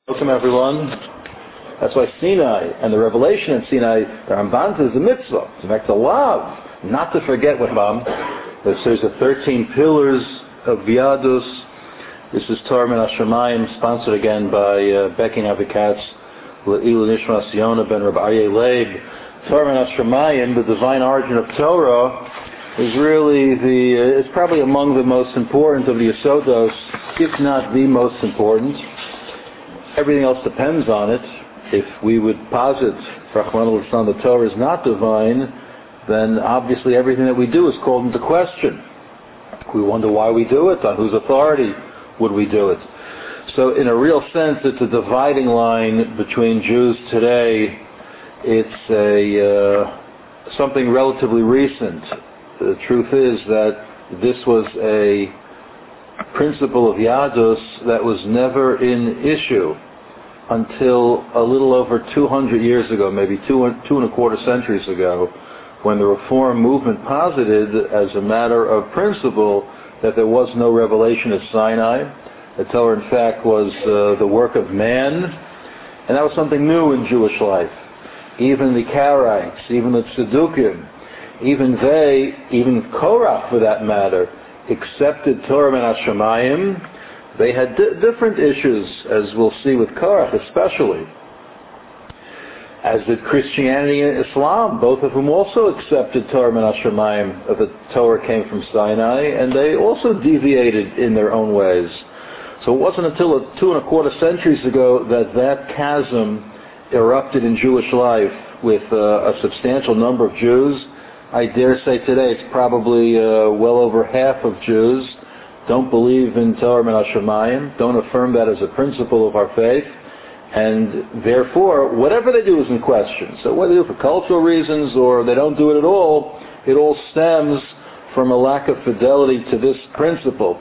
Welcome everyone. That's why Sinai and the revelation in Sinai, the Ramban says, is a mitzvah. In fact, a love, not to forget what Ramban. There's the 13 pillars of Yadus. This is Torah Min HaShamayim, sponsored again by Becky Navikatz, Le'ilu Nishmas Yonah ben Rabbi Aryeh Leib. Torah Min HaShamayim, the divine origin of Torah, is really it's probably among the most important of the Yesodos, if not the most important. Everything else depends on it. If we would posit, Rachmana litzlan, the Torah is not divine, then obviously everything that we do is called into question. We wonder why we do it, on whose authority would we do it. So in a real sense, it's a dividing line between Jews today. It's something relatively recent. The truth is that this was a principle of Yadus that was never in issue until a little over 200 years ago, maybe two and a quarter centuries ago, when the Reform movement posited as a matter of principle that there was no revelation at Sinai. The Torah, in fact, was the work of man, and that was something new in Jewish life. Even the Karaites, even the Tzedukim, even Korach for that matter, accepted Torah Min HaShamayim. They had different issues, as we'll see with Korach especially, as did Christianity and Islam, both of whom also accepted Torah Min HaShamayim. The Torah came from Sinai, and they also deviated in their own ways. So it wasn't until 2.25 centuries ago that chasm erupted in Jewish life with a substantial number of Jews. I dare say today it's probably well over half of Jews don't believe in Torah Min HaShamayim, don't affirm that as a principle of our faith, and therefore whatever they do is in question. So whether they do it for cultural reasons or they don't do it all stems from a lack of fidelity to this principle.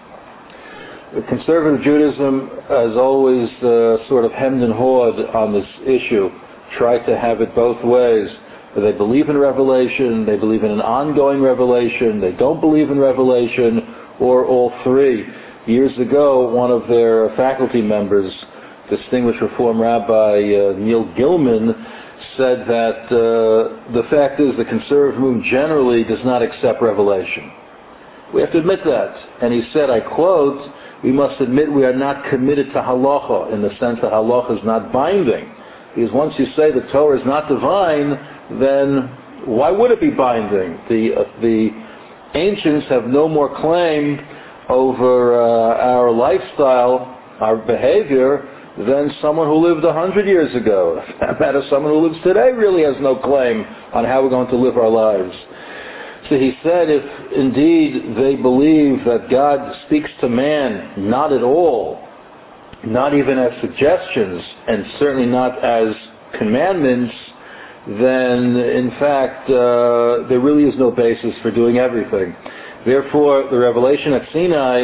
Conservative Judaism has always sort of hemmed and hawed on this issue, tried to have it both ways. They believe in revelation, they believe in an ongoing revelation, they don't believe in revelation, or all three. Years ago, one of their faculty members, distinguished Reform Rabbi Neil Gilman, said that the fact is the conservative movement generally does not accept revelation. We have to admit that. And he said, I quote, we must admit we are not committed to halacha, in the sense that halacha is not binding. Because once you say the Torah is not divine, then why would it be binding? The ancients have no more claim over our lifestyle, our behavior, than someone who lived 100 years ago. For that matter, someone who lives today really has no claim on how we're going to live our lives. So he said, if indeed they believe that God speaks to man not at all, not even as suggestions, and certainly not as commandments, then in fact there really is no basis for doing everything. Therefore, the revelation at Sinai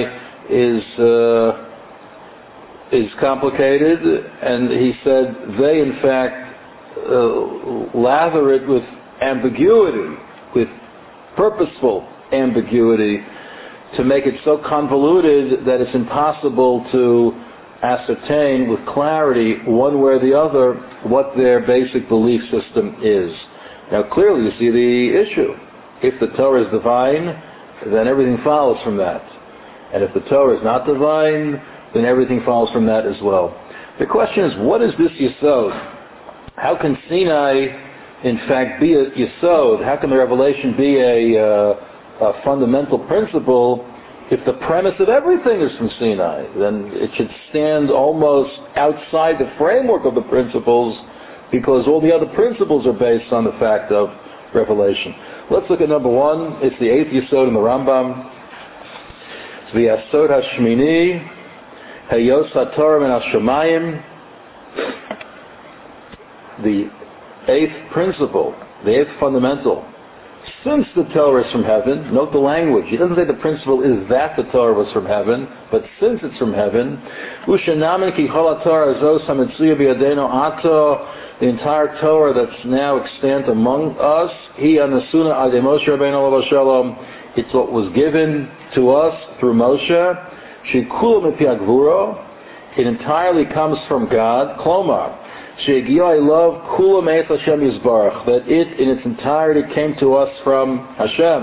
is complicated, and he said they in fact lather it with ambiguity, with purposeful ambiguity, to make it so convoluted that it's impossible to ascertain with clarity, one way or the other, what their basic belief system is. Now clearly you see the issue. If the Torah is divine, then everything follows from that. And if the Torah is not divine, then everything follows from that as well. The question is, what is this Yesod? How can Sinai in fact be a Yesod? How can the revelation be a fundamental principle if the premise of everything is from Sinai? Then it should stand almost outside the framework of the principles, because all the other principles are based on the fact of revelation. Let's look at number one. It's the 8th Yesod in the Rambam. It's the Yesod HaShmini, Hayos HaTorah Min HaShamayim. The 8th principle, the 8th fundamental. Since the Torah is from heaven, note the language. He doesn't say the principle is that the Torah was from heaven, but since it's from heaven, the entire Torah that's now extant among us, it's what was given to us through Moshe, It entirely comes from God. Klomar, she'egia love kula me'es Hashem Yisbarach, that it in its entirety came to us from Hashem.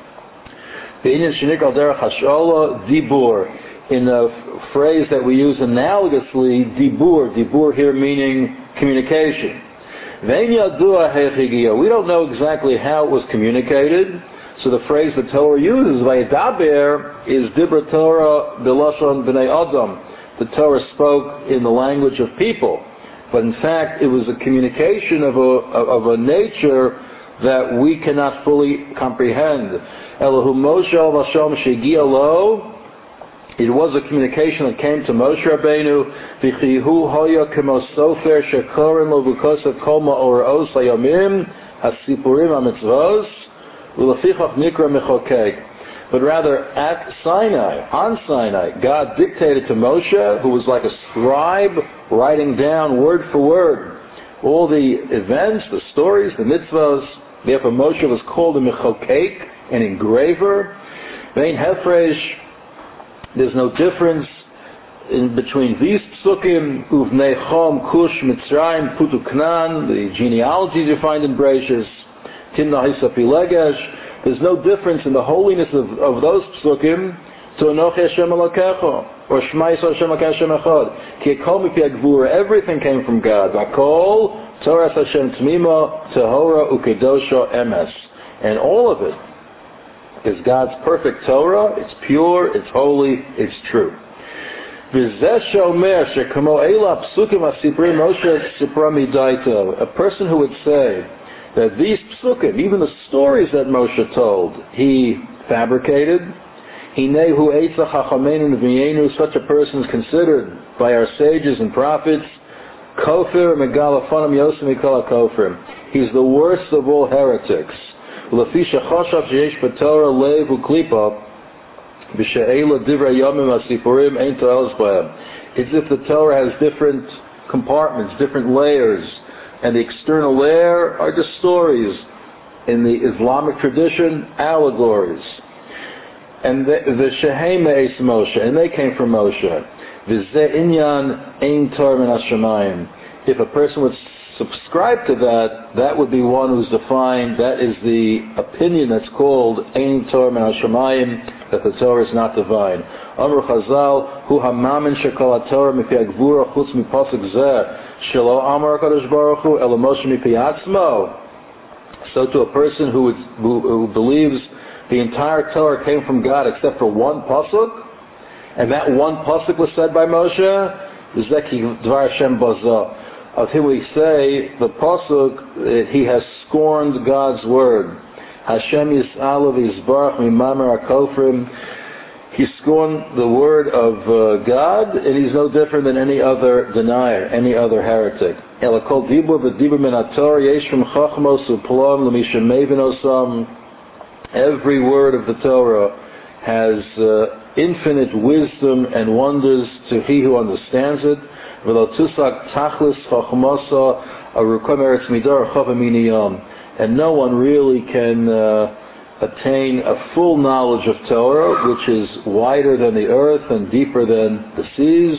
Be'inyan shenikal derech hashola dibur, in a phrase that we use analogously, dibur here meaning communication. Ve'in yadua hechigia, we don't know exactly how it was communicated. So the phrase the Torah uses, Vayedaber, is Dibra Torah B'lashon B'nei Adam. The Torah spoke in the language of people, but in fact it was a communication of a nature that we cannot fully comprehend. Elohu Moshe V'Hashem Shegia Lo. It was a communication that came to Moshe Rabbeinu. V'chihu Hoya Kemo Sofer Shekorim Lo V'Kosav Kol Ma'or Hayomim Hasipurim HaMitzvos U'Lefichach Nikra Mechokek. But rather, at Sinai, on Sinai, God dictated to Moshe, who was like a scribe, writing down word for word all the events, the stories, the mitzvahs. Therefore, Moshe was called a Mechokek, an engraver. Vein Hefresh, there's no difference in between these psukim, Uvnei Chom, Kush, Mitzrayim, Putu Knan, the genealogies you find in Bereshis, Timna Hisa Pilegesh. There's no difference in the holiness of those psukim to Anochi Hashem Elokecha or Shema Yisrael Hashem Elokecha Hashem Echad. Ki Kol Mipi Agvura, everything came from God. Vakol Torah Hashem Tmima Tehora Ukedosha Emes, and all of it is God's perfect Torah. It's pure, it's holy, it's true. V'zeh shomer shekamo ela psukim asiprim Moshe sipra midaito. A person who would say that these psukim, even the stories that Moshe told, he fabricated. Hinehu eitzah chachamenu v'yenu, such a person is considered by our sages and prophets, kofir megala fanam yosem mikol kofrim. He's the worst of all heretics. Lefi shechoshav sheyesh b'Torah lev u'klipa b'she'ela divrei yomim asipurim ein to'elos b'hem. It's if the Torah has different compartments, different layers, and the external layer are just stories. In the Islamic tradition, allegories. And the Shehem Eis Moshe, and they came from Moshe. V'zeh inyan ein Torah min hashamayim. If a person would subscribe to that, that would be one who's defined, that is the opinion that's called ein Torah min hashamayim, that the Torah is not divine. Amr Chazal, hu hamamin shekol haTorah mipi agvura chutz mipasuk zeh. Shelo Amar Kadosh Baruch Hu Ela Moshe Mipi Atzmo. So to a person who believes the entire Torah came from God except for one pasuk, and that one pasuk was said by Moshe, Zeki Dvar Hashem Baza. Of him we say the pasuk, he has scorned God's word. Hashem Yis'alav Yisbarach Mimamer HaKofrim. He scorned the word of God, and he's no different than any other denier, any other heretic. Elakol dibur v'dibur min haTorah yesh from chachmos u'plom l'mishem mevin osam. Every word of the Torah has infinite wisdom and wonders to he who understands it. V'lo tusak tachlis chachmosa arukom eretz midar chavaminiyam. And no one really can attain a full knowledge of Torah, which is wider than the earth and deeper than the seas.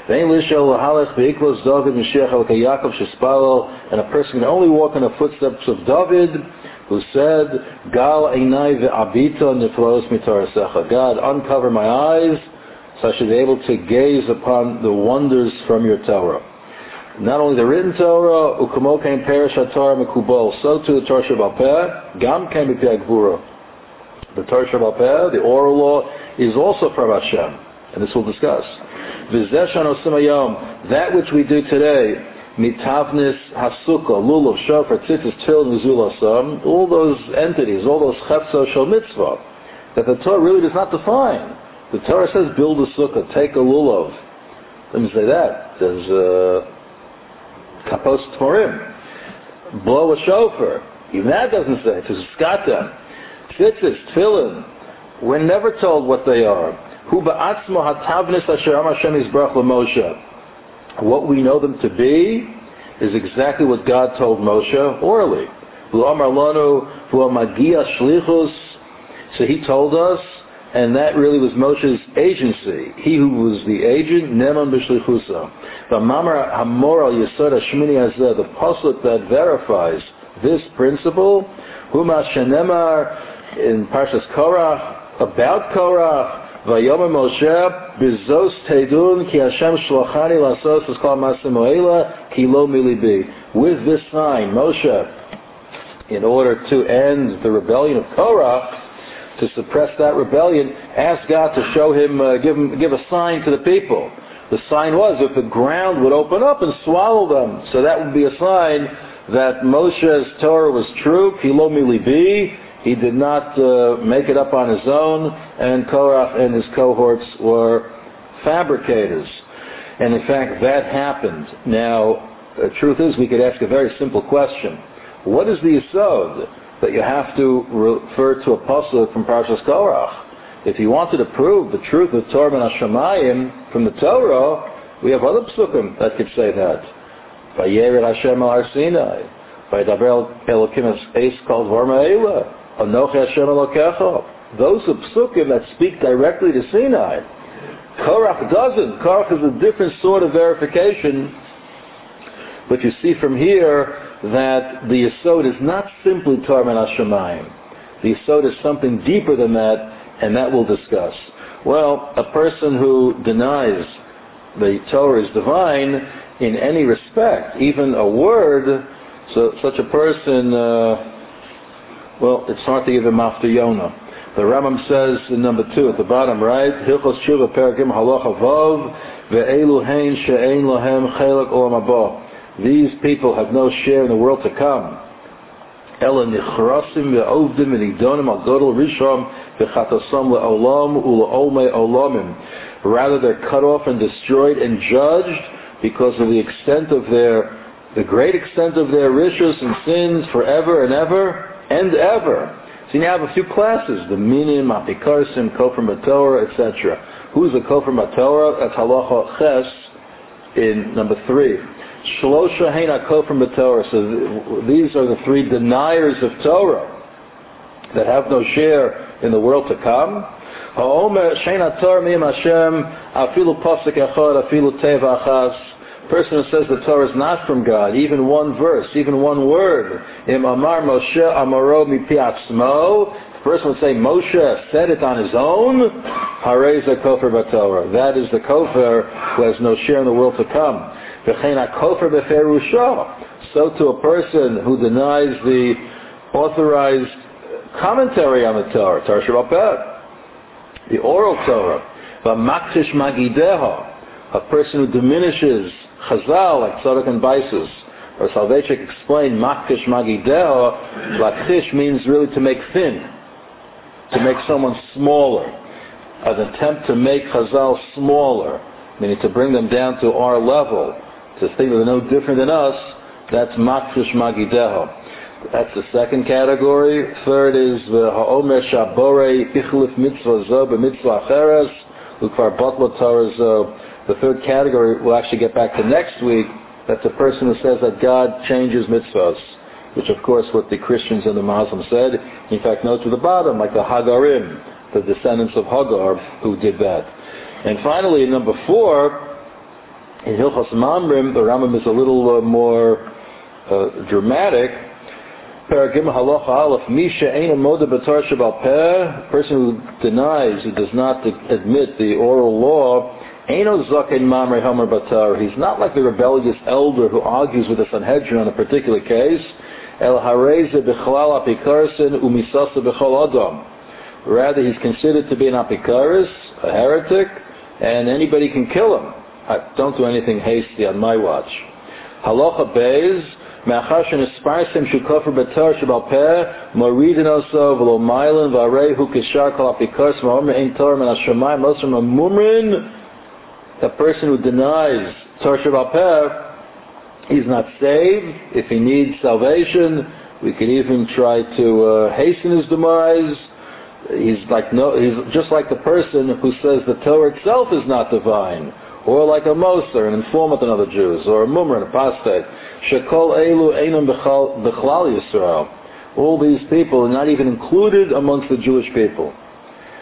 And a person can only walk in the footsteps of David, who said, Gal einai ve'abita niflos mitarasecha. God, uncover my eyes, so I should be able to gaze upon the wonders from your Torah. Not only the written Torah, u'kamo kein perish haTorah mekubal, so too the Torah Sheba'al Peh, gam kein b'pi agvura. The Torah Sheba'al Peh, the oral law, is also from Hashem, and this we'll discuss. V'zeh shanosim hayom, that which we do today, mitavnis hasukah, lulav, shofar, tzitzis, tefillin, uzulasam, all those entities, all those chefzo shel mitzvah, that the Torah really does not define. The Torah says build a sukkah, take a lulav. Let me say that. There's kapos tmorim, blow a shofar. Even that doesn't say. It's a skata. Tzitzis, tefillin. We're never told what they are. Hu ba'atzmo hatavnis asher amar Hashem yisbarach l'Moshe. What we know them to be is exactly what God told Moshe orally. V'lo amar lanu v'lo magia shlichus. So he told us and that really was Moshe's agency. He who was the agent, Neman b'shlichusa. The Mamar Hamor al Yesod Hashmini Hazeh, the pasuk that verifies this principle, Huma Shenemar in Parshas Korach, about Korach, Vayomer Moshe, Bizos Teidun, Ki Hashem Shlachani Lasos Eskal Masim Oela, Ki Lo Milibi. With this sign, Moshe, in order to end the rebellion of Korach, to suppress that rebellion, asked God to show him, give a sign to the people. The sign was if the ground would open up and swallow them. So that would be a sign that Moshe's Torah was true, Kilo Milibi. He did not make it up on his own, and Korach and his cohorts were fabricators. And in fact, that happened. Now, the truth is, we could ask a very simple question. What is the yesod that you have to refer to a pasuk from Parshas Korach? If you wanted to prove the truth of Torah and Hashemayim from the Torah, we have other psukim that could say that. Vayered Hashem al Har Sinai, Vayedaber Elokim es kol dvar ma'ela, Anochi Hashem Elokecha. Those are psukim that speak directly to Sinai. Korach doesn't. Korach is a different sort of verification. But you see from here that the Yesod is not simply Torah and Hashemayim. The Yesod is something deeper than that, and that we'll discuss. Well, a person who denies the Torah is divine in any respect, even a word, so such a person, well, it's hard to give him after Yonah. The Rambam says in number 2 at the bottom, right? Hilchos Tshuva Perakim Halacha Vav Ve'elu Hein She'ein Lohem Chelek Olam Haba. These people have no share in the world to come. Ela nichrasim ve'ovdim v'nigdonim al godol rishom v'chatasam le'olam u'le'olmei olamim. Rather, they're cut off and destroyed and judged because of the great extent of their rishus and sins forever and ever and ever. So you have a few classes: the minim, apikarsim, kofar b'torah, etc. Who's the kofar b'torah? That's halacha ches in number 3. Shlosha heina kofar b'torah. So these are the 3 deniers of Torah that have no share in the world to come. Ha'omer sheina Torah miyam Hashem afilu pasuk echad afilu teva achas. Person who says the Torah is not from God, even one verse, even one word. Im amar Moshe amaro mipi atzmo. The person would say Moshe said it on his own. Harei ze kofar b'torah. That is the kofar who has no share in the world to come. V'chein kofar b'ferusha. So to a person who denies the authorized commentary on the Torah, Torah Sheba'al Peh, the oral Torah, v'maktish magideha. A person who diminishes Chazal, like Tzadok and Baisus, or Soloveitchik explained, Maktish Magideo, Laktish means really to make thin, to make someone smaller. An attempt to make Chazal smaller, meaning to bring them down to our level, to think that they're no different than us, that's Maktish Magideo. That's the second category. Third is the Ha'omer Shabore Ichlif Mitzvah Zo B'Mitzvah Acheres, Ukvar Batla Torah Zo. The third category we'll actually get back to next week. That's a person who says that God changes mitzvahs, which of course what the Christians and the Muslims said. In fact, note to the bottom, like the Hagarim, the descendants of Hagar, who did that. And finally, in number 4, in Hilchos Mamrim, the Rambam is a little more dramatic. Paragim Halacha Aleph, Misha Eina Moda B'Torah Sheba'al Peh, person who denies, who does not admit the oral law, Eino Zaken Mamre Homer Batar. He's not like the rebellious elder who argues with the Sanhedrin on a particular case. El Hareze B'Chalal Apikarsin Umisasa B'Chol Adam. Rather, he's considered to be an Apikaris, a heretic, and anybody can kill him. Don't do anything hasty on my watch. Halacha Beis, Me'achar Shenisparsim Shukofer Batar Sheba'al Peh, Moridin Oso V'lo Mailen V'Arehu Kishar Kol Apikaris Ma'omer Ein Torah Men Hashemayim Mosrim Amumrin. A person who denies Torah Sheba'al Peh, he's not saved. If he needs salvation, we can even try to hasten his demise. He's just like the person who says the Torah itself is not divine, or like a Moser, an informant on other Jews, or a Mummer, an apostate. Shekol Elu Einam B'Chlal Yisrael. All these people are not even included amongst the Jewish people.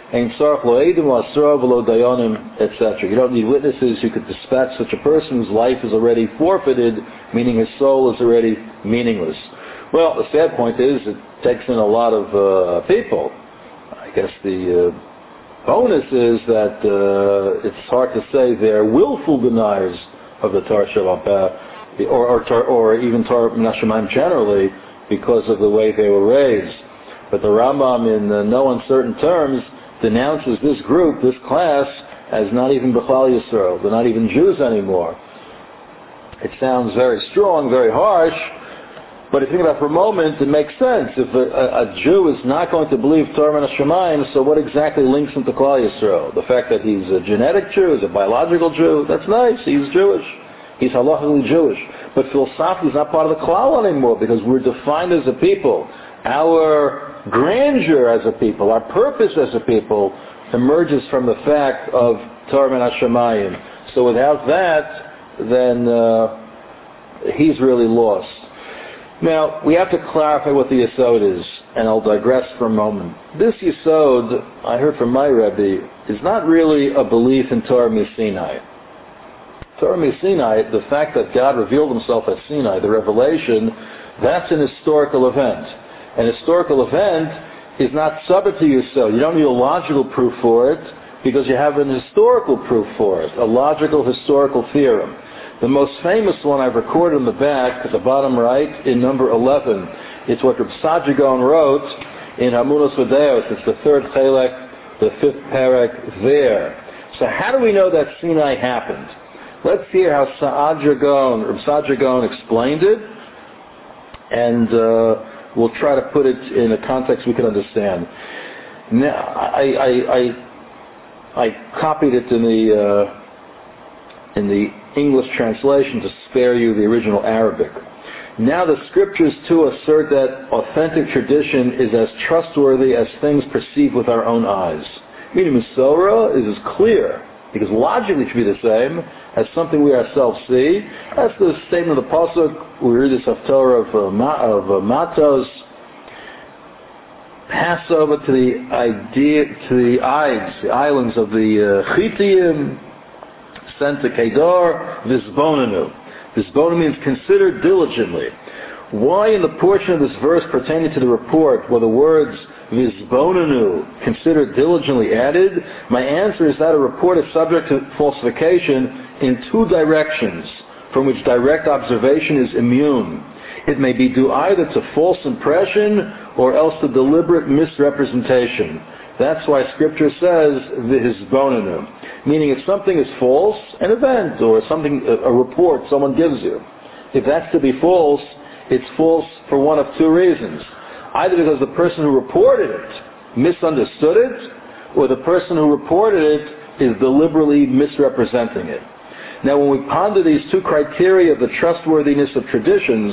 etc. You don't need witnesses who could dispatch such a person whose life is already forfeited, meaning his soul is already meaningless. Well, the sad point is it takes in a lot of people. I guess the bonus is that it's hard to say they're willful deniers of the Torah Shabbat Peh, or even Torah Minashamayim generally, because of the way they were raised. But the Rambam, in no uncertain terms, denounces this group, this class, as not even B'chlal Yisrael. They're not even Jews anymore. It sounds very strong, very harsh, but if you think about it for a moment, it makes sense. If a Jew is not going to believe Torah and Hashemayim, so what exactly links him to Klal Yisrael? The fact that he's a genetic Jew, he's a biological Jew, that's nice, he's Jewish. He's halachically Jewish. But philosophically he's not part of the Klal anymore, because we're defined as a people. Our grandeur as a people, our purpose as a people, emerges from the fact of Torah and Hashemayim. So without that, then he's really lost. Now, we have to clarify what the Yesod is, and I'll digress for a moment. This Yesod, I heard from my Rebbe, is not really a belief in Torah Sinai. Torah Sinai, the fact that God revealed himself at Sinai, the revelation, that's an historical event. An historical event is not subject to Yesod. You don't need a logical proof for it, because you have an historical proof for it, a logical historical theorem. The most famous one I've recorded in the back, at the bottom right, in number 11. It's what Reb Saadia Gaon wrote in Hamunos V'Deos. It's the third chelek, the fifth parak there. So how do we know that Sinai happened? Let's hear how Reb Saadia Gaon explained it, and we'll try to put it in a context we can understand. Now, I copied it in the English translation to spare you the original Arabic. Now the scriptures too assert that authentic tradition is as trustworthy as things perceived with our own eyes. Meaning Masorah is as clear, because logically it should be the same, as something we ourselves see. That's the statement of the Pasuk. We read this Haftorah of Matos. Pass over to the islands of the Chittim, sent to Kedar, Vizbonanu. Vizbonanu means consider diligently. Why in the portion of this verse pertaining to the report were the words Vizbonanu, consider diligently, added? My answer is that a report is subject to falsification in two directions, from which direct observation is immune. It may be due either to false impression or else to deliberate misrepresentation. That's why Scripture says v'hizbonanu, meaning if something is false, an event or something, a report someone gives you, if that's to be false, it's false for one of two reasons: either because the person who reported it misunderstood it, or the person who reported it is deliberately misrepresenting it. Now, when we ponder these two criteria of the trustworthiness of traditions,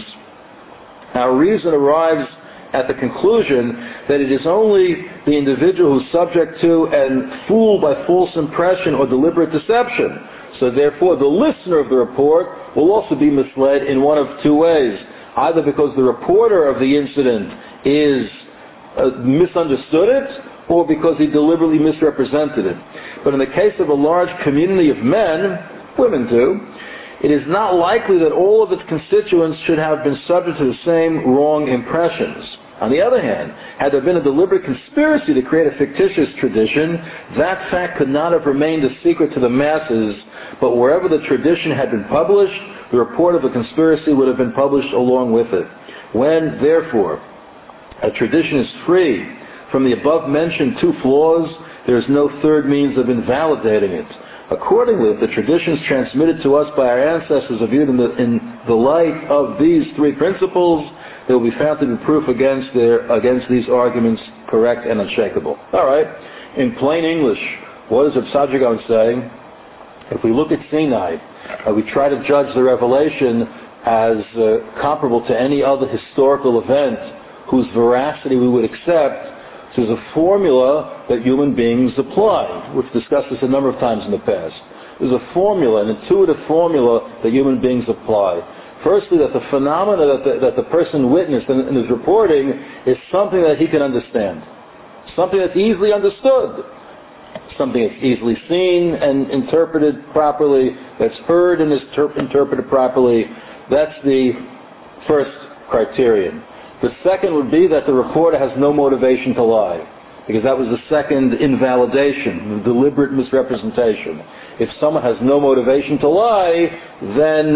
our reason arrives at the conclusion that it is only the individual who's subject to and fooled by false impression or deliberate deception. So therefore, the listener of the report will also be misled in one of two ways. Either because the reporter of the incident is misunderstood it, or because he deliberately misrepresented it. But in the case of a large community of men, women too, it is not likely that all of its constituents should have been subject to the same wrong impressions. On the other hand, had there been a deliberate conspiracy to create a fictitious tradition, that fact could not have remained a secret to the masses, but wherever the tradition had been published, the report of the conspiracy would have been published along with it. When, therefore, a tradition is free from the above-mentioned two flaws, there is no third means of invalidating it. Accordingly, if the traditions transmitted to us by our ancestors are viewed in the light of these three principles, they will be found to be proof against these arguments correct and unshakable. All right. In plain English, what does Reb Saadia Gaon say? If we look at Sinai, we try to judge the revelation as comparable to any other historical event whose veracity we would accept. There's a formula that human beings apply. We've discussed this a number of times in the past. There's a formula, an intuitive formula that human beings apply. Firstly, that the phenomena that the person witnessed and is reporting is something that he can understand. Something that's easily understood. something that's easily seen and interpreted properly, that's heard and is interpreted properly. That's the first criterion. The second would be that the reporter has no motivation to lie, because that was the second invalidation, the deliberate misrepresentation. If someone has no motivation to lie, then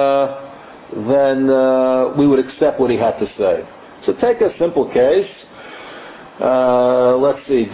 we would accept what he had to say. So take a simple case. Let's see,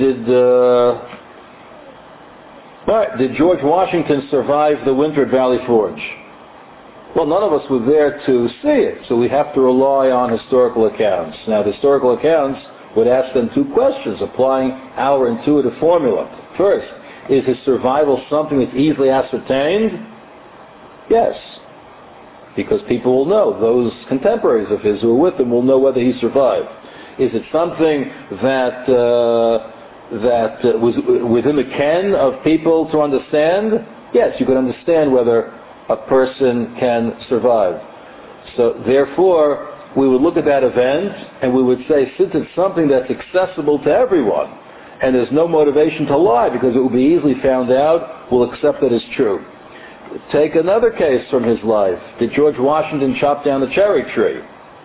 did George Washington survive the winter at Valley Forge? Well, none of us were there to see it, so we have to rely on historical accounts. Now, the historical accounts would ask them two questions, applying our intuitive formula. First, is his survival something that's easily ascertained? Yes, because people will know. Those contemporaries of his who were with him will know whether he survived. Is it something that was within the ken of people to understand? Yes, you can understand whether a person can survive. So therefore, we would look at that event and we would say, since it's something that's accessible to everyone, and there's no motivation to lie because it will be easily found out, we'll accept that as true. Take another case from his life. Did George Washington chop down the cherry tree?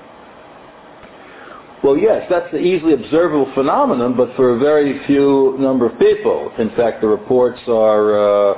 Well, yes, that's the easily observable phenomenon, but for a very few number of people. In fact, the reports are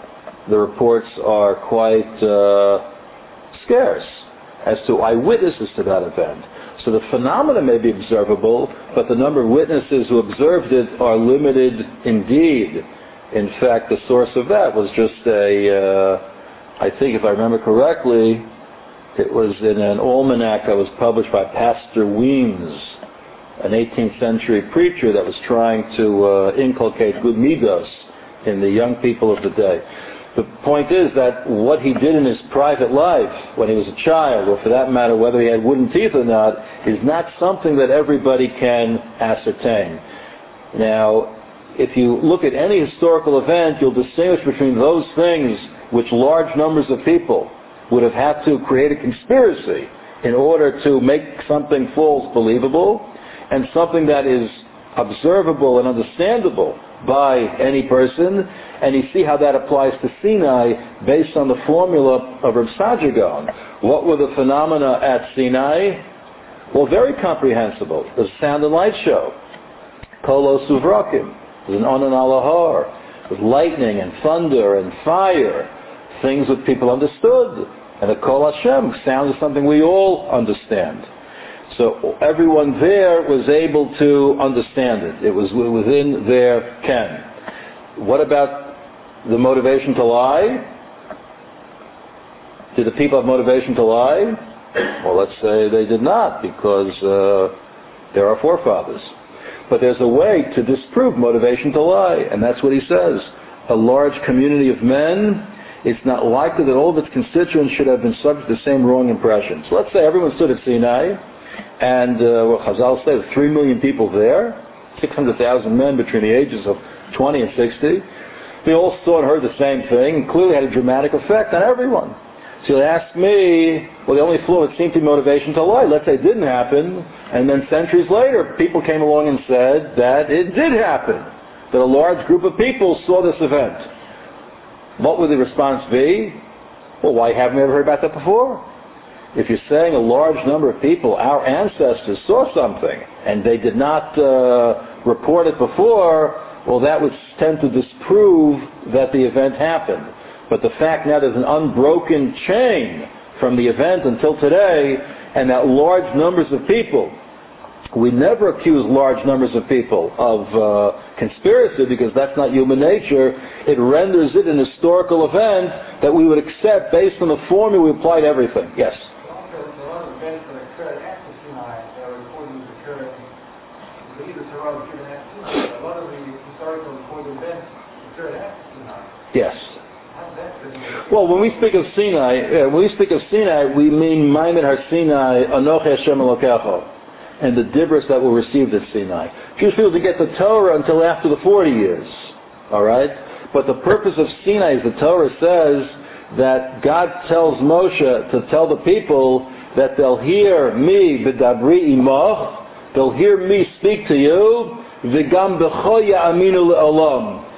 quite scarce as to eyewitnesses to that event. So the phenomena may be observable, but the number of witnesses who observed it are limited indeed. In fact, the source of that was just I think if I remember correctly, it was in an almanac that was published by Pastor Weems, an 18th century preacher that was trying to inculcate good midos in the young people of the day. The point is that what he did in his private life when he was a child, or for that matter whether he had wooden teeth or not, is not something that everybody can ascertain. Now, if you look at any historical event, you'll distinguish between those things which large numbers of people would have had to create a conspiracy in order to make something false believable, and something that is observable and understandable by any person. And you see how that applies to Sinai based on the formula of Reb Sajagon. What were the phenomena at Sinai? Well, very comprehensible. The sound and light show. Kolo Suvrakim. It was an Onan Alahar. With lightning and thunder and fire. Things that people understood. And the Kol Hashem, sound is something we all understand. So everyone there was able to understand it. It was within their ken. What about the motivation to lie? Did the people have motivation to lie? Well, let's say they did not, because they're our forefathers. But there's a way to disprove motivation to lie, and that's what he says. A large community of men, it's not likely that all of its constituents should have been subject to the same wrong impressions. So let's say everyone stood at Sinai, and Chazal says 3 million people there, 600,000 men between the ages of 20 and 60. They all saw and heard the same thing, and clearly had a dramatic effect on everyone. So you'll ask me, well, the only flaw would seem to be motivation to lie. Let's say it didn't happen, and then centuries later, people came along and said that it did happen, that a large group of people saw this event. What would the response be? Well, why haven't we ever heard about that before? If you're saying a large number of people, our ancestors saw something, and they did not report it before, well, that would tend to disprove that the event happened. But the fact now there's an unbroken chain from the event until today, and that large numbers of people, we never accuse large numbers of people of conspiracy, because that's not human nature. It renders it an historical event that we would accept based on the formula we apply to everything. Yes? A lot of events that occurred after Sinai that are reported as occurring, either Torah was given after Sinai. A lot of the historical reported events occurred after Sinai. Yes. How's that fit? Well, when we speak of Sinai, we mean Maimed Har Sinai, Anochi Hashem Elokecha, and the dibros that were received at Sinai. Jewish people didn't get the Torah until after the 40 years. All right? But the purpose of Sinai is the Torah says that God tells Moshe to tell the people that they'll hear me, v'dabri imach, they'll hear me speak to you, v'gam b'cho ya'aminu le'olam,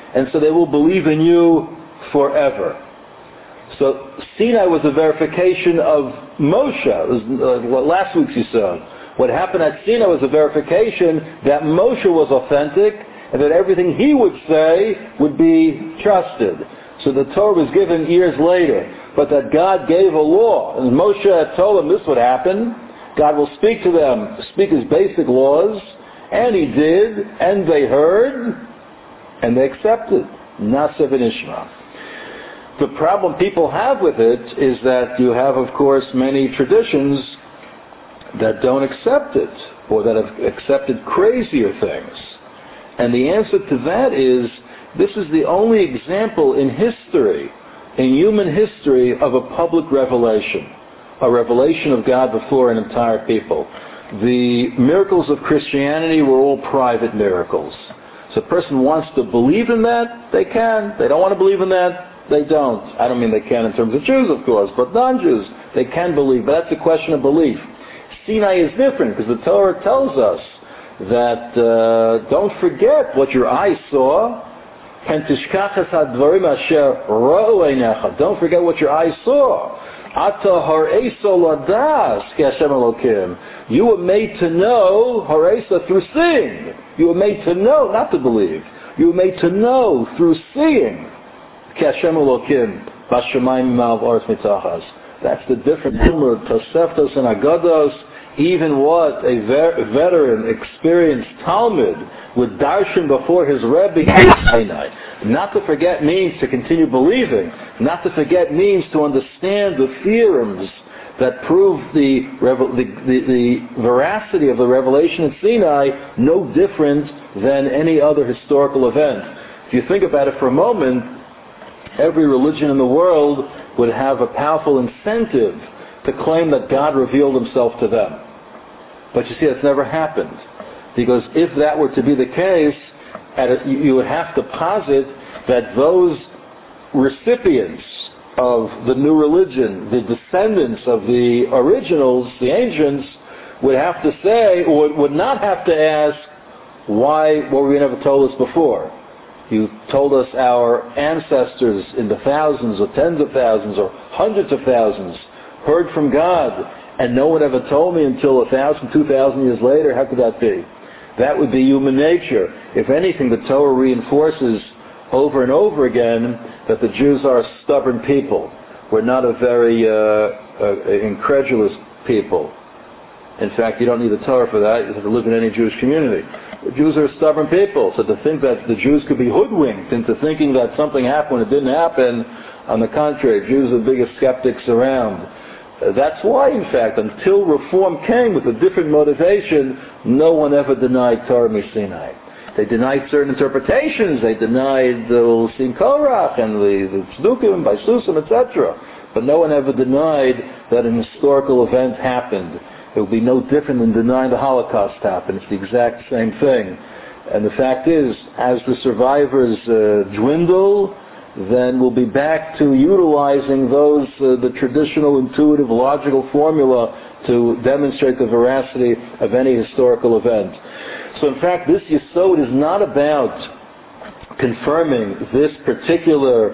and so they will believe in you forever. So Sinai was a verification of Moshe. It was last week's Yisod. What happened at Sinai was a verification that Moshe was authentic and that everything he would say would be trusted. So the Torah was given years later, but that God gave a law. And Moshe had told them this would happen. God will speak to them, speak his basic laws, and he did, and they heard, and they accepted. Na'aseh v'nishma. The problem people have with it is that you have, of course, many traditions that don't accept it, or that have accepted crazier things. And the answer to that is, this is the only example in history, in human history, of a public revelation. A revelation of God before an entire people. The miracles of Christianity were all private miracles. So a person wants to believe in that, they can. They don't want to believe in that, they don't. I don't mean they can in terms of Jews, of course, but non-Jews, they can believe. But that's a question of belief. Sinai is different because the Torah tells us that don't forget what your eyes saw. Don't forget what your eyes saw. You were made to know haresa through seeing. You were made to know, not to believe. You were made to know through seeing. That's the difference. Toseftos and Agados, even what a veteran, experienced Talmud would darshan before his Rebbe. Not to forget means to continue believing. Not to forget means to understand the theorems that prove the veracity of the revelation in Sinai no different than any other historical event. If you think about it for a moment, every religion in the world would have a powerful incentive to claim that God revealed himself to them. But you see, that's never happened. Because if that were to be the case, you would have to posit that those recipients of the new religion, the descendants of the originals, the ancients, would have to say, or would not have to ask, why were you never told us before? You told us our ancestors in the thousands or tens of thousands or hundreds of thousands heard from God, and no one ever told me until 1,000, 2,000 years later. How could that be? That would be human nature. If anything, the Torah reinforces over and over again that the Jews are a stubborn people. We're not a very incredulous people. In fact, you don't need the Torah for that. You have to live in any Jewish community. The Jews are a stubborn people, so to think that the Jews could be hoodwinked into thinking that something happened when it didn't happen, on the contrary, Jews are the biggest skeptics around. That's why, in fact, until Reform came with a different motivation, no one ever denied Torah Sinai. They denied certain interpretations. They denied the Usim Korach and the Tzdukim and Baisusim, etc. But no one ever denied that an historical event happened. It would be no different than denying the Holocaust happened. It's the exact same thing. And the fact is, as the survivors dwindle, then we'll be back to utilizing those, the traditional, intuitive, logical formula to demonstrate the veracity of any historical event. So in fact, this Yesod is not about confirming this particular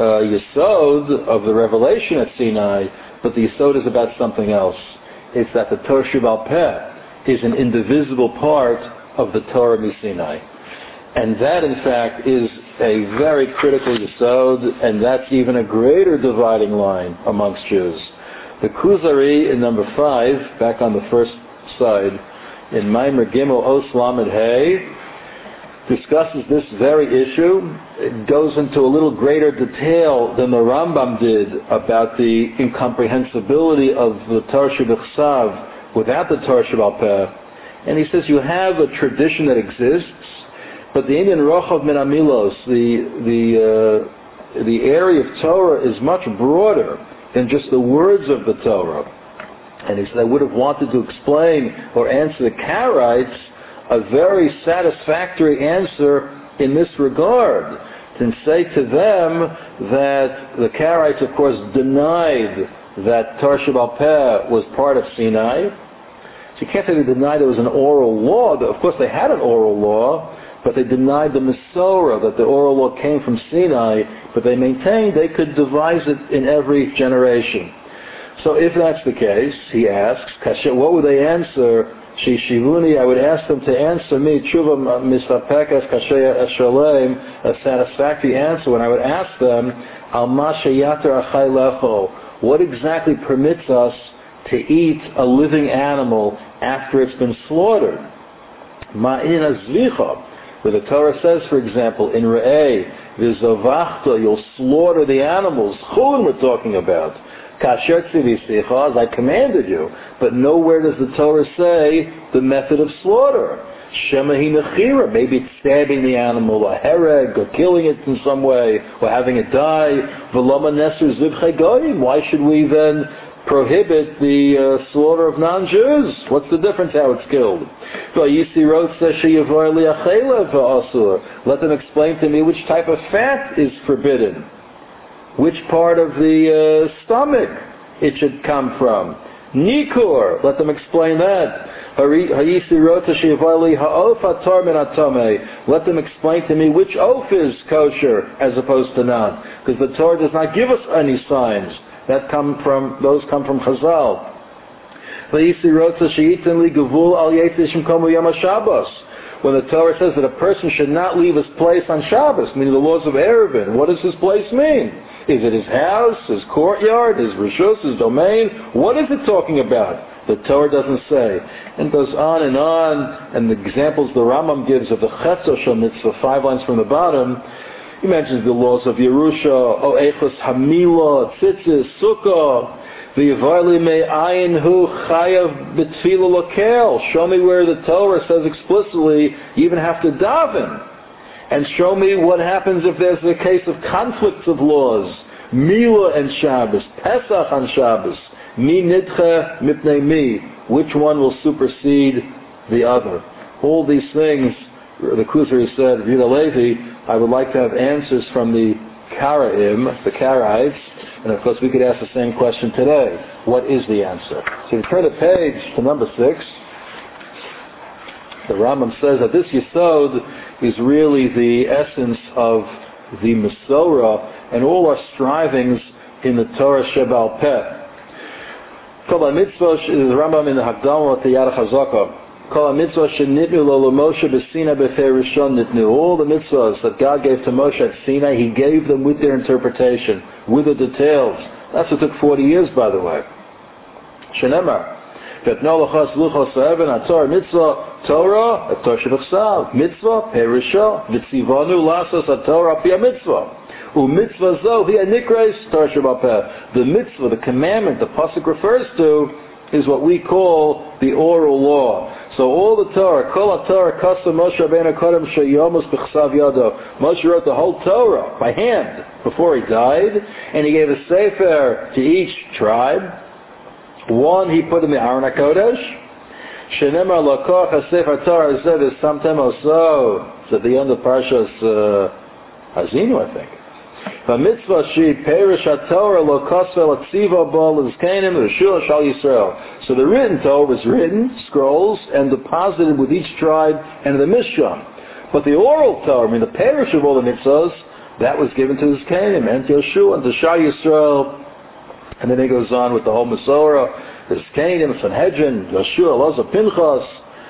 Yesod of the revelation at Sinai, but the Yesod is about something else. It's that the Torah Sheba'al Peh is an indivisible part of the Torah Sinai. And that, in fact, is a very critical Yesod, and that's even a greater dividing line amongst Jews. The Kuzari in number 5, back on the first side, in Maimer Gimel Os Lamed Hey, discusses this very issue. It goes into a little greater detail than the Rambam did about the incomprehensibility of the Torah Shebechsav without the Torah Sheba'al Peh. And he says you have a tradition that exists, but the Indian Rochav Min Amilos, the area of Torah is much broader than just the words of the Torah. And he said, I would have wanted to explain or answer the Karaites a very satisfactory answer in this regard, to say to them that the Karaites, of course, denied that Torah Sheba'al Peh was part of Sinai. So you can't say they denied there was an oral law. Of course, they had an oral law, but they denied the Masorah, that the oral law came from Sinai, but they maintained they could devise it in every generation. So if that's the case, he asks, what would they answer? Shivuni, I would ask them to answer me, tshuva mistapekas kasheya eshalem, a satisfactory answer, when I would ask them, al ma sheyater achai lecho, what exactly permits us to eat a living animal after it's been slaughtered? Ma'in azvicha, where the Torah says, for example, in Re'eh, v'zovachta, you'll slaughter the animals. Chulin we're talking about. Kasher tzivisicha, as I commanded you. But nowhere does the Torah say the method of slaughter. Shemahi nechira, maybe it's stabbing the animal, a hereg, or killing it in some way, or having it die. V'lama neser zivchei goyim, why should we then prohibit the slaughter of non-Jews? What's the difference how it's killed? Let them explain to me which type of fat is forbidden, which part of the stomach it should come from. Nikur, let them explain that. Let them explain to me which oaf is kosher as opposed to not, because the Torah does not give us any signs. Those come from Chazal. When the Torah says that a person should not leave his place on Shabbos, meaning the laws of Eruvin, what does his place mean? Is it his house, his courtyard, his rishus, his domain? What is it talking about? The Torah doesn't say. And goes on, and the examples the Rambam gives of the Chetzo Shel Mitzvah, 5 lines from the bottom, he mentions the laws of Yerusha, Oechos Hamila, Tzitzis, Sukkah, V'yivarli me'ayin hu chayav b'tfila lokel. Show me where the Torah says explicitly you even have to daven. And show me what happens if there's a case of conflicts of laws. Mila and Shabbos, Pesach on Shabbos, Mi nidche mipnei mi. Which one will supersede the other? All these things, the Kuzari said, Yehuda Levi, I would like to have answers from the Karaim, the Karaites, and of course we could ask the same question today. What is the answer? So you turn the page to number 6. The Rambam says that this Yesod is really the essence of the Masorah and all our strivings in the Torah Shebal Peh. Kol HaMitzvah, the Rambam in the Hakdama to Yad HaChazaka, Kol HaMitzvah shenitnu lo Moshe b'Sinai b'Fei Rishon nitnu. All the mitzvahs that God gave to Moshe at Sinai, He gave them with their interpretation, with the details. That's what took 40 years, by the way. Shenemar. V'etno l'chas luchos ha'even ha'torah mitzvah Torah ha'torah shebachsav mitzvah perisha v'tzivanu lasos ha'torah pi ha'mitzvah u'mitzvah zo hi ha'nikreis torah shebapeh. The mitzvah, the commandment the pasuk refers to, is what we call the oral law. So all the Torah, kol ha'torah kasa Moshe Rabbeinu kodem sheyomus b'chsav yado. Moshe wrote the whole Torah by hand before he died, and he gave a sefer to each tribe. One he put in the Aron HaKodesh. Shenemar lakoch ha-sefer Torah zeh v'samtem oso. It's at the end of Parshas Hazinu, I think. V'mitzvah shi perish ha-Torah lo kosvel atziva bo l'zkenim v'shul shal Yisrael. So the written Torah was written, scrolls, and deposited with each tribe and the Mishkan. But the oral Torah, the perish of all the mitzvahs, that was given to the Zkenim and to Yeshua and to Shal Yisrael. And then he goes on with the whole Masorah, the Zkenim, Sanhedrin, Yeshua, Elazar, Pinchas,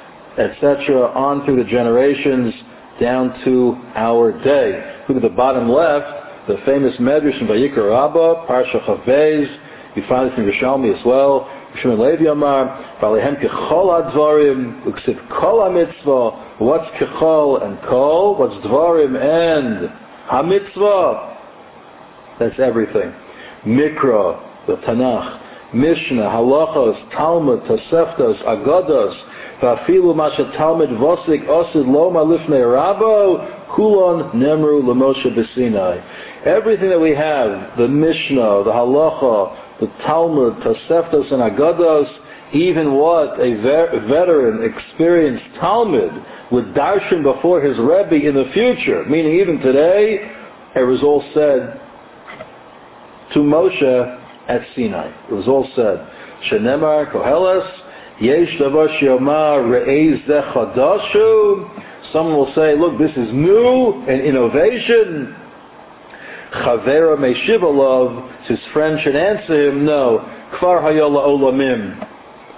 etc., on through the generations down to our day. Look at the bottom left, the famous Medrash in Vayikra Rabbah, Parsha Chavez. You find this in Yerushalmi as well. Shimon Levi Amar, V'alehem kechol advarim, uksiv kol ha-mitzvah. What's kechol and kol? What's dvarim and ha-mitzvah? That's everything. Mikra, the Tanakh, Mishnah, Halachos, Talmud, Toseftos, Agados, V'afilu masha Talmud vosik osid loma lifnei Rabbo, Kulon nemru l'Moshe b'Sinai. Everything that we have, the Mishnah, the Halacha, the Talmud, Toseftos, and Agados, even what a veteran, experienced Talmud would darshan before his Rebbe in the future, meaning even today, it was all said to Moshe at Sinai. It was all said. Shenemar Koheles Yesh Davar Sheyomar Re'ez Ze Chadashu. Someone will say, look, this is new and innovation. Chavera Meshivalov, his friend should answer him, no. Kfar Hayola Olamim.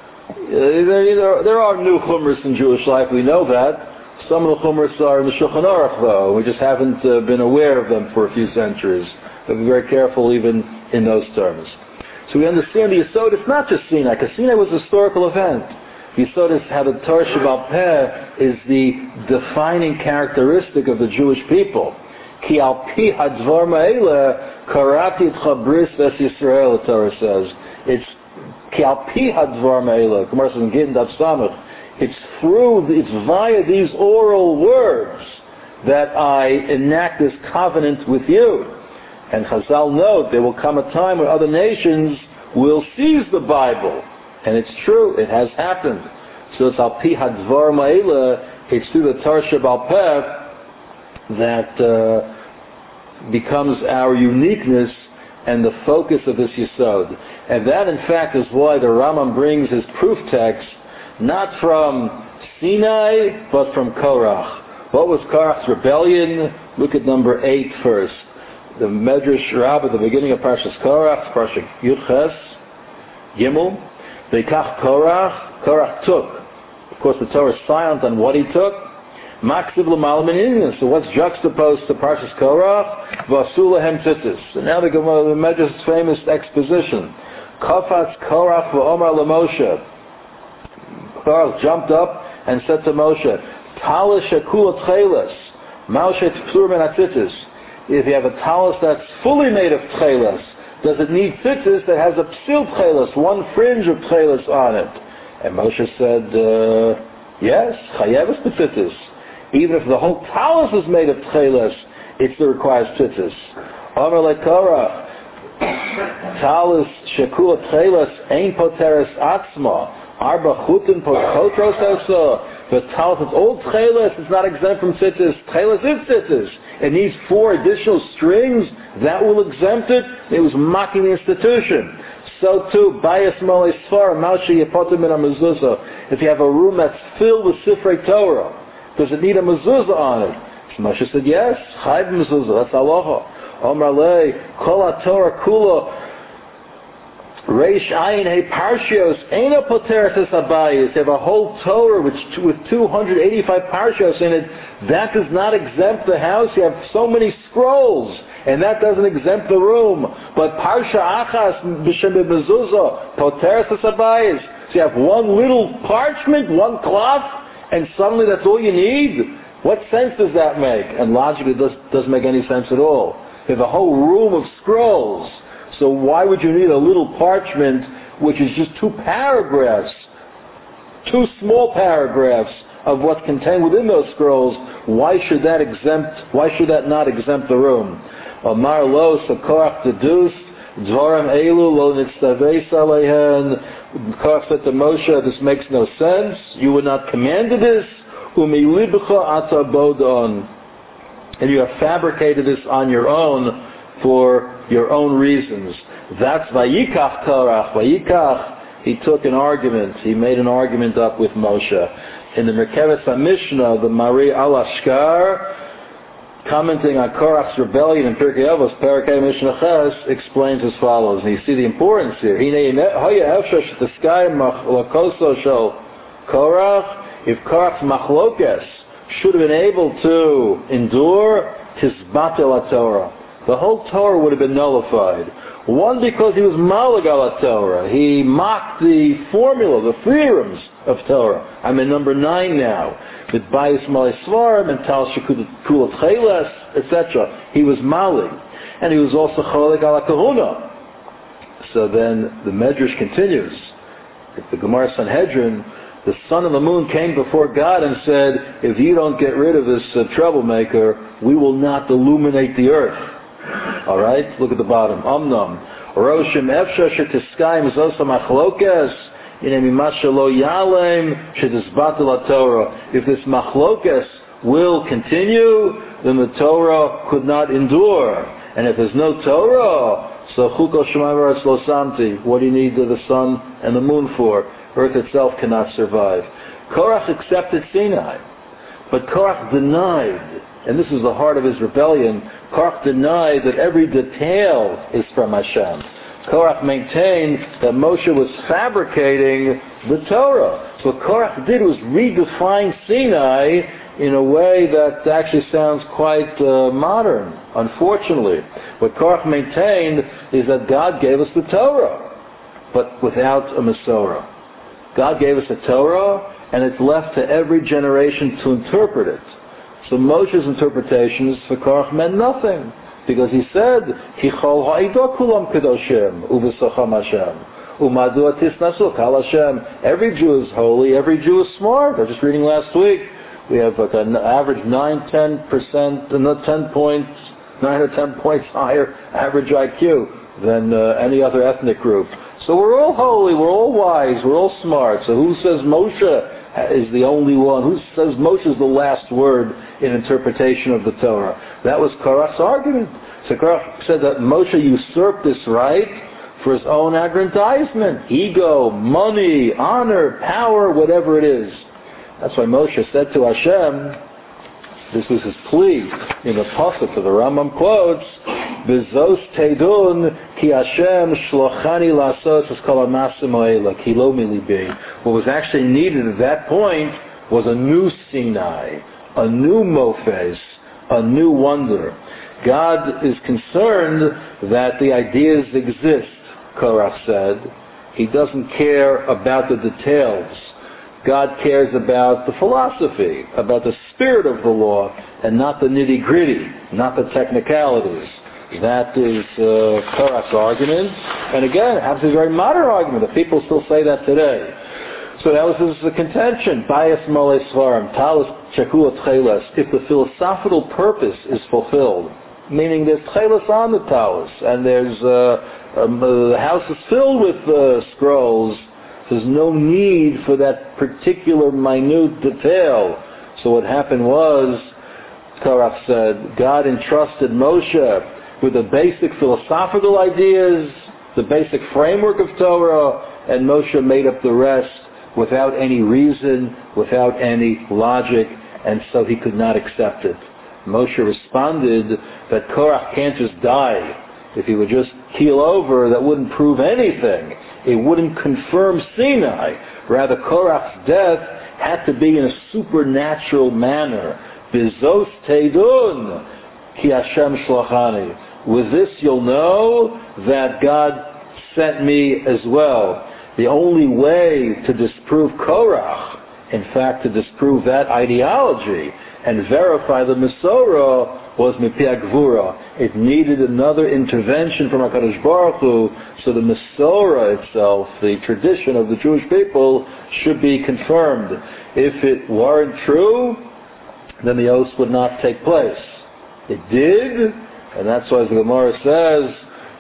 There are new chumras in Jewish life, we know that. Some of the chumras are in the Shulchan Aruch, though. We just haven't been aware of them for a few centuries. But be very careful even in those terms. So we understand the Yesod, it's not just Sinai, because Sinai was a historical event. The Yesod is how the Torah Sheba'al Peh is the defining characteristic of the Jewish people. Ki al pi hadvar ma'ele karati etcha bris ves Yisrael, the Torah says. It's ki al pi hadvar ma'ele, Gemara says in Gittin Daf Samach. It's via these oral words that I enact this covenant with you. And Chazal note, there will come a time when other nations will seize the Bible. And it's true, it has happened. So it's al pi hadvar ma'ila, it's through the Torah Sheba'al Peh that becomes our uniqueness and the focus of this Yesod. And that in fact is why the Rambam brings his proof text not from Sinai, but from Korach. What was Korach's rebellion? Look at number 8 first. The Medrash Rabbah at the beginning of Parshas Korach, Parshas Yudches, Gimel. Veikach Korach took. Of course, the Torah is silent on what he took. Maksiv l'mal min. So what's juxtaposed to Parshas Korach? V'asu lehem tzitzis. And now the Medrash's famous exposition. Kafatz Korach v'omar l'Moshe. Korach jumped up and said to Moshe, Talis shekula tcheles, Moshe t'ptur min hatzitzis. If you have a talis that's fully made of tcheles, does it need tzitzis that has a psil tcheles, one fringe of tcheles on it? And Moshe said, yes, chayeves b'tzitzis. Even if the whole talis is made of tcheles, it still requires tzitzis. Omer leKorach, talis shekula tcheles ein poteres atzma. Arba chutin potros also. The talis is old tcheles, it's not exempt from tzitzis. Tcheles is tzitzis. It needs 4 additional strings. That will exempt it. It was mocking the institution. So too, bayis molei sfar, ma'aseh yepotem min hamezuzah. If you have a room that's filled with Sifrei Torah, does it need a mezuzah on it? So Moshe said, yes, chayv mezuzah. That's halacha. Omar lei, kol haTorah kula, reish ayin hey parshios, eina poteres es habayis. You have a whole Torah with 285 parshios in it. That does not exempt the house. You have so many scrolls, and that doesn't exempt the room. But parsha achas b'shem mezuzah, poteres es habayis. So you have one little parchment, one cloth, and suddenly that's all you need? What sense does that make? And logically it doesn't make any sense at all. You have a whole room of scrolls. So why would you need a little parchment which is just 2 paragraphs, 2 small paragraphs of what's contained within those scrolls? Why should that not exempt the room? Amar lo, so Korach deduced, Dvarim elu lo nitztaveis aleihen. Korach said to Moshe, this makes no sense. You were not commanded this. Umi libcha ata bodon. And you have fabricated this on your own for your own reasons. That's Vayikach Korach. Vayikach, he took an argument. He made an argument up with Moshe. In the Merkeves HaMishnah, the Mari Al-Ashkar, commenting on Korach's rebellion in Pirkei Avos, Parakei Mishnah Ches, explains as follows. And you see the importance here. If Korach's machlokes should have been able to endure, tisbatel Torah. The whole Torah would have been nullified. One, because he was malagal Torah. He mocked the formula, the theorems of Torah. I'm in number 9 now. With bayis malei svarim and tal shekulat cheles, etc. He was mali. And he was also cholik ala kahuna. So then the Medrash continues. The Gemara Sanhedrin, the sun and the moon came before God and said, if you don't get rid of this troublemaker, we will not illuminate the earth. All right? Look at the bottom. Amnam. Roshim efsha shetiskayim zosa machlokes. If this machlokes will continue, then the Torah could not endure. And if there's no Torah, so chuko shemaim lo samti. What do you need the sun and the moon for? Earth itself cannot survive. Korach accepted Sinai. But Korach denied, and this is the heart of his rebellion, Korach denied that every detail is from Hashem. Korach maintained that Moshe was fabricating the Torah. So what Korach did was redefine Sinai in a way that actually sounds quite modern, unfortunately. What Korach maintained is that God gave us the Torah, but without a Masorah. God gave us a Torah, and it's left to every generation to interpret it. So Moshe's interpretations for Korach meant nothing, because he said, "Ki chol ha'idot kulam kedoshim uv'socham Hashem, umadu atisnasu kal Hashem." Every Jew is holy. Every Jew is smart. I was just reading last week. We have like an average 9-10%, 10 points, 9 or 10 points higher average IQ than any other ethnic group. So we're all holy, we're all wise, we're all smart. So who says Moshe is the only one? Who says Moshe is the last word in interpretation of the Torah? That was Korach's argument. So Korach said that Moshe usurped this right for his own aggrandizement, ego, money, honor, power, whatever it is. That's why Moshe said to Hashem, this was his plea in the pasuk that the Rambam quotes, "Bezos teidun ki Hashem shlochani lasos es kol ha'masim ha'ela ki lo milibi." What was actually needed at that point was a new Sinai, a new Mophes, a new wonder. God is concerned that the ideas exist, Korach said. He doesn't care about the details. God cares about the philosophy, about the spirit of the law, and not the nitty-gritty, not the technicalities. That is Korach's argument. And again, it happens to be a very modern argument. The people still say that today. So that was his contention. Bias mole svarim, talis chekuot chelas. If the philosophical purpose is fulfilled, meaning there's chelas on the talis, and there's the house is filled with scrolls, there's no need for that particular minute detail. So what happened was, Korach said, God entrusted Moshe with the basic philosophical ideas, the basic framework of Torah, and Moshe made up the rest without any reason, without any logic, and so he could not accept it. Moshe responded that Korach can't just die. If he would just keel over, that wouldn't prove anything. It wouldn't confirm Sinai. Rather, Korach's death had to be in a supernatural manner. Bizos teidun ki Hashem shlachani. With this you'll know that God sent me as well. The only way to disprove Korach, in fact to disprove that ideology and verify the Masorah, was mipi agvura. It needed another intervention from HaKadosh Baruch Hu, so the Masorah itself, the tradition of the Jewish people, should be confirmed. If it weren't true, then the oath would not take place. It did, and that's why, as the Gemara says,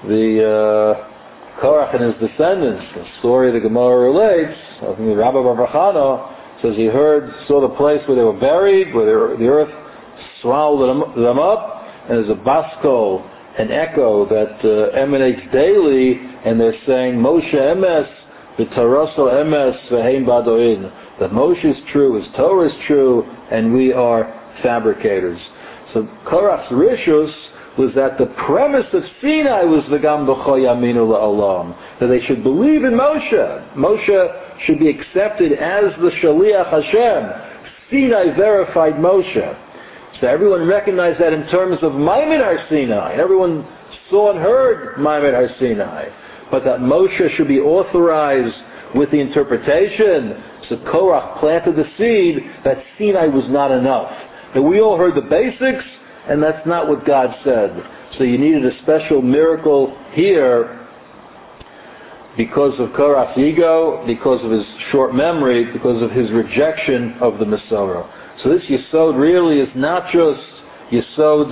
the Korach and his descendants, the story the Gemara relates, I think the Rabbi Bar Chana says he saw the place where they were buried, where the earth swallowed them up, and there's a baskol, an echo that emanates daily, and they're saying, Moshe emes, v'taraso emes, v'heim badoin. That Moshe is true, his Torah is true, and we are fabricators. So Korach's rishus was that the premise of Sinai was v'gam b'cho yaminu la'olam, that they should believe in Moshe. Moshe should be accepted as the Shaliach Hashem. Sinai verified Moshe. So everyone recognized that in terms of Maimon Har Sinai. Everyone saw and heard Maimon Har Sinai. But that Moshe should be authorized with the interpretation. So Korach planted the seed that Sinai was not enough. And we all heard the basics, and that's not what God said. So you needed a special miracle here because of Korach's ego, because of his short memory, because of his rejection of the Masorah. So this Yesod really is not just Yesod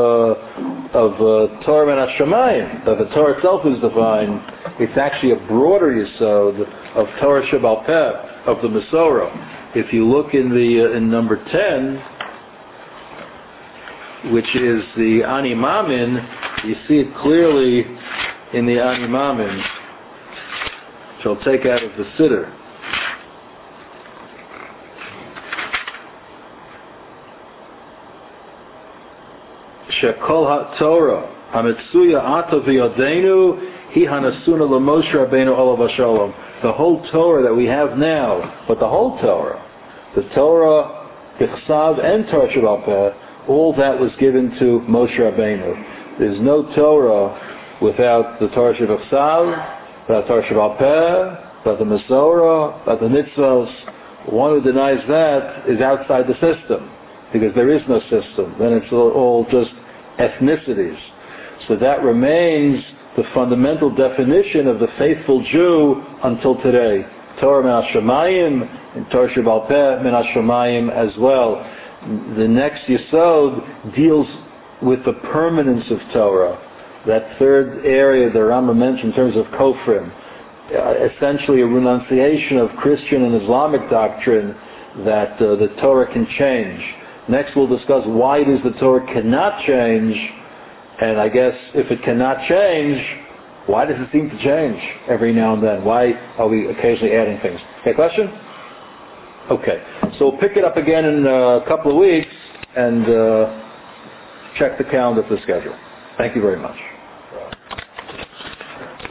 of Torah and Hashemayim, that the Torah itself is divine. It's actually a broader Yesod of Torah Shebal Peh, of the Masorah. If you look in number 10, which is the Ani Mamin, you see it clearly in the Ani Mamin, which I'll take out of the Siddur. Shekol HaTorah HaMetsuya Ata V'Yodeinu Hi Hanasuna L'Moshe Rabbeinu Olav HaShalom. The whole Torah that we have now, but the whole Torah, the Torah, Bichsav and Torah Sheba'al Peh, all that was given to Moshe Rabbeinu. There's no Torah without the Torah Shebichsav, without Torah Sheba'al Peh, without the Masorah, without the Mitzvos. One who denies that is outside the system, because there is no system. Then it's all just ethnicities. So that remains the fundamental definition of the faithful Jew until today. Torah Min HaShamayim and Torah Sheba'al Peh Min HaShamayim as well. The next Yesod deals with the permanence of Torah. That third area the Rambam mentioned in terms of Kofrim, essentially a renunciation of Christian and Islamic doctrine that the Torah can change. Next we'll discuss why it is the Torah cannot change, and I guess if it cannot change, why does it seem to change every now and then? Why are we occasionally adding things? Okay, question? Okay, so we'll pick it up again in a couple of weeks and check the calendar for the schedule. Thank you very much.